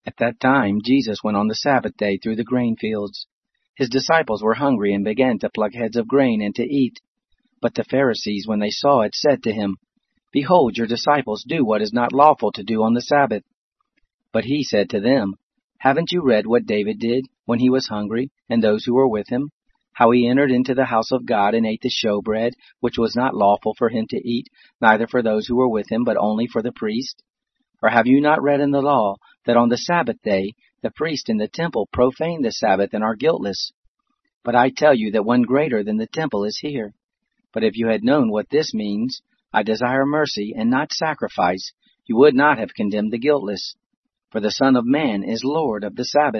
At that time Jesus went on the Sabbath day through the grain fields. His disciples were hungry and began to pluck heads of grain and to eat. But the Pharisees, when they saw it, said to him, Behold, your disciples do what is not lawful to do on the Sabbath. But he said to them, Haven't you read what David did when he was hungry, and those who were with him? How he entered into the house of God and ate the showbread, which was not lawful for him to eat, neither for those who were with him, but only for the priest? Or have you not read in the law that on the Sabbath day the priests in the temple profane the Sabbath and are guiltless? But I tell you that one greater than the temple is here. But if you had known what this means, I desire mercy and not sacrifice, you would not have condemned the guiltless. For the Son of Man is Lord of the Sabbath.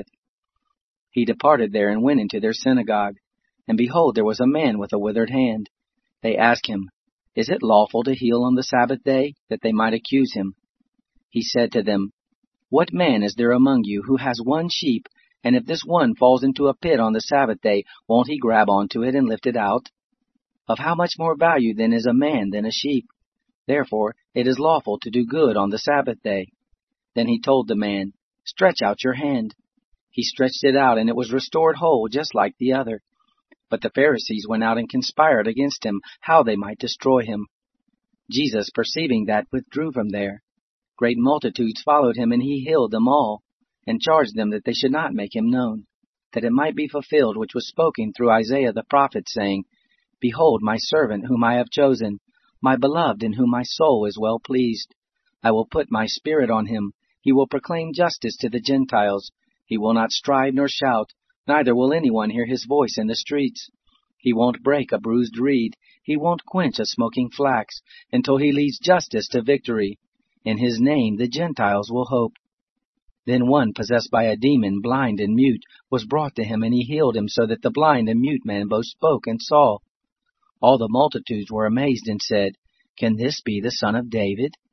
He departed there and went into their synagogue. And behold, there was a man with a withered hand. They asked him, Is it lawful to heal on the Sabbath day? That they might accuse him. He said to them, What man is there among you who has one sheep, and if this one falls into a pit on the Sabbath day, won't he grab onto it and lift it out? Of how much more value then is a man than a sheep? Therefore it is lawful to do good on the Sabbath day. Then he told the man, Stretch out your hand. He stretched it out, and it was restored whole, just like the other. But the Pharisees went out and conspired against him, how they might destroy him. Jesus, perceiving that, withdrew from there. Great multitudes followed him, and he healed them all, and charged them that they should not make him known, that it might be fulfilled which was spoken through Isaiah the prophet, saying, Behold my servant whom I have chosen, my beloved in whom my soul is well pleased. I will put my spirit on him. He will proclaim justice to the Gentiles. He will not strive nor shout, neither will anyone hear his voice in the streets. He won't break a bruised reed. He won't quench a smoking flax, until he leads justice to victory. In his name the Gentiles will hope. Then one possessed by a demon, blind and mute, was brought to him, and he healed him, so that the blind and mute man both spoke and saw. All the multitudes were amazed and said, Can this be the Son of David?